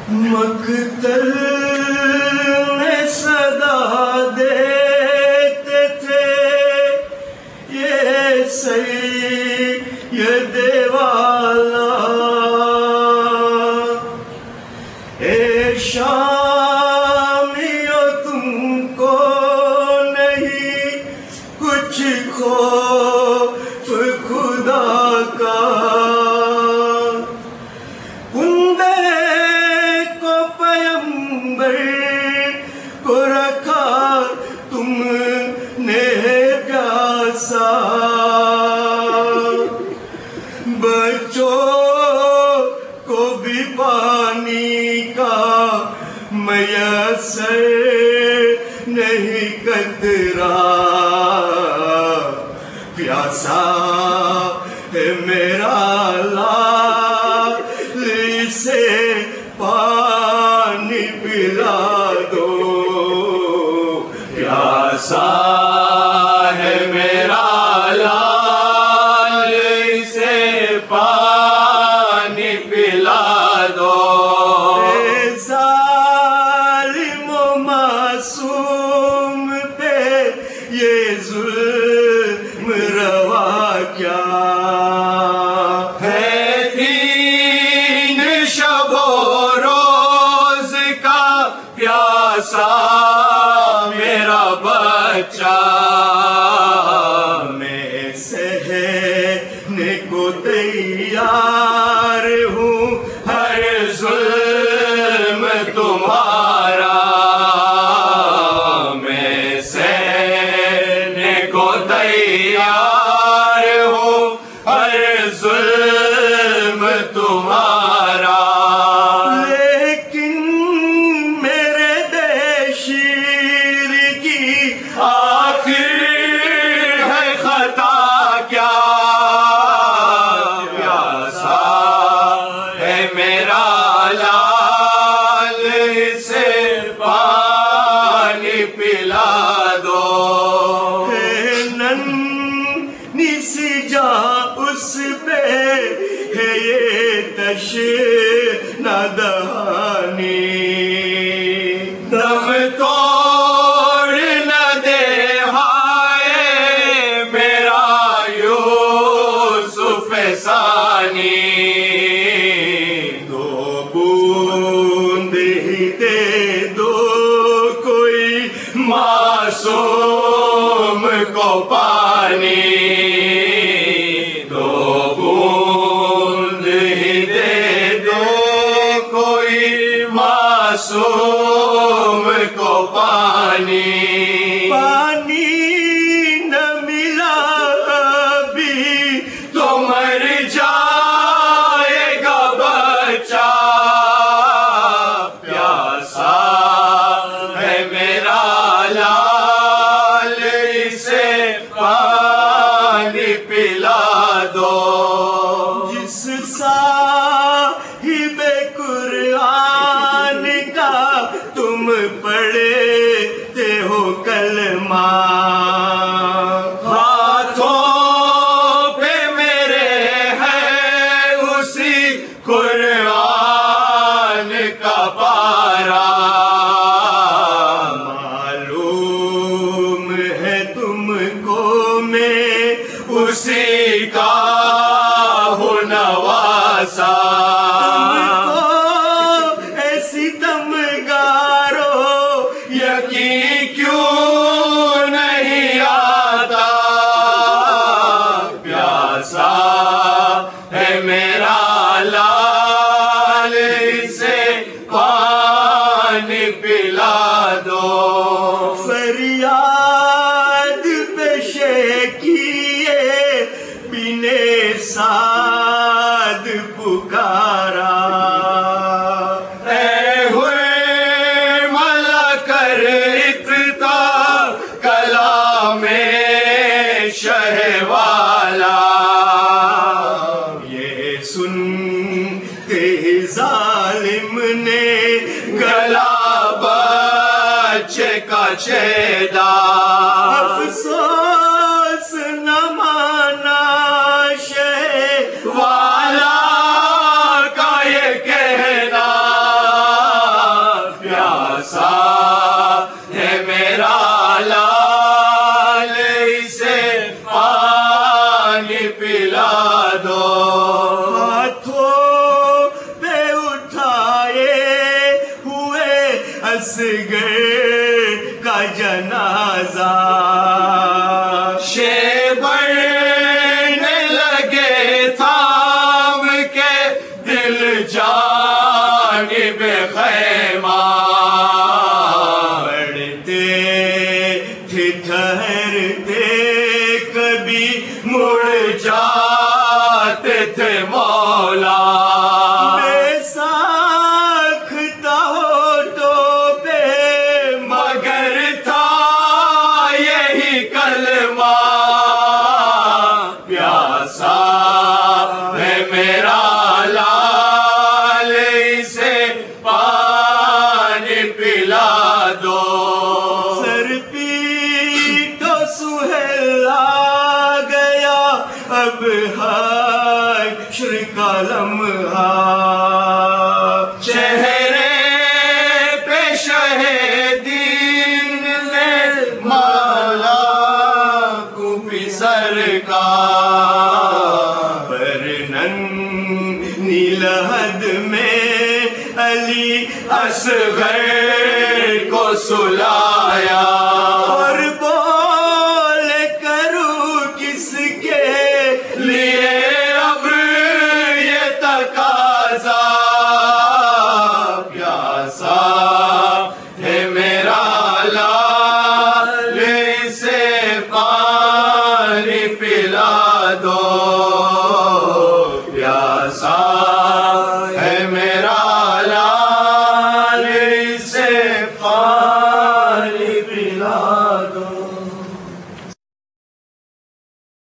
مقتل میں صدا دیتے تھے یہ سید والا، اے شامیوں تم کو نہیں کچھ خوف خدا کا، کو رکھا تم نے پیاسا، بچوں کو بھی پانی کا میسر نہیں قطرہ، پیاسا ہے میرا لال اسے پانی پلا دو، پیاسا ہے میرا لال اسے پانی پلا دو، اے ظالم و معصوم پہ یہ ظلم روا کیا ہے، دین شب و روز کا پیاسا میرا بچہ، میں سہنے کو تیار ہوں ہر ظلم تمہارا، میں سہنے کو تیار ہوں ہر ظلم تمہارا، لیکن میرے دشیر کی آخر ہے خطا کیا، پیاسا ہے میرا لال اسے پانی پلا دو، ننھی سی جا اس پہ ہے یہ تشنہ دہانی، دم توڑ نہ دے ہائے میرا یوسف ثانی، دو بوند ہی دے دو کوئی معصوم کو پانی، دو بوند ہی دے دو کوئی معصوم کو پانی، پانی نہ ملا ابھی تو مر جائے گا بچہ، پیاسا ہے میرا لال اسے پانی پلا دو، جس صاحب قرآن کا تم پڑھتے ہو کلمہ، ہاتھوں پہ میرے ہے اسی قرآن کا پارا، معلوم ہے تم کو میں اسی کا ہوں نواسا، ایسی تمگارو یقین کیوں نہیں آتا، پیاسا ہے میرا لال اسے پانی پلا دو، فریاد پیشے کیے پینے ساد پکارا، اے ہوئے ملا کر اتتا کلام شہ والا، یہ سنتے ہی ظالم نے گلا بچے کا چھیدا، افسوس نہ مانا شہ والا کا یہ کہنا، اصغر کا جنازہ بڑھنے لگے تھام کے دل جانب خیمہ بڑھتے تھے ٹھہرتے کبھی مڑ جاتے تھے مولا بے ساختہ ہونٹوں پہ مگر تھا یہی کلمہ پیاسا ہے میرا لال اسے پانی پلا دو سر پیٹو سہیل آ گیا اب حشر کا لمحہ چہرے پہ شہیدین نے مالا کو پسر کا برنن نیلہد میں علی اصغر کو سلایا اور بول کروں کس کے لیے اب یہ تقاضا پیاسا ہے میرا لال اسے پانی پلا دو پیاسا ہے میرا لال اسے پانی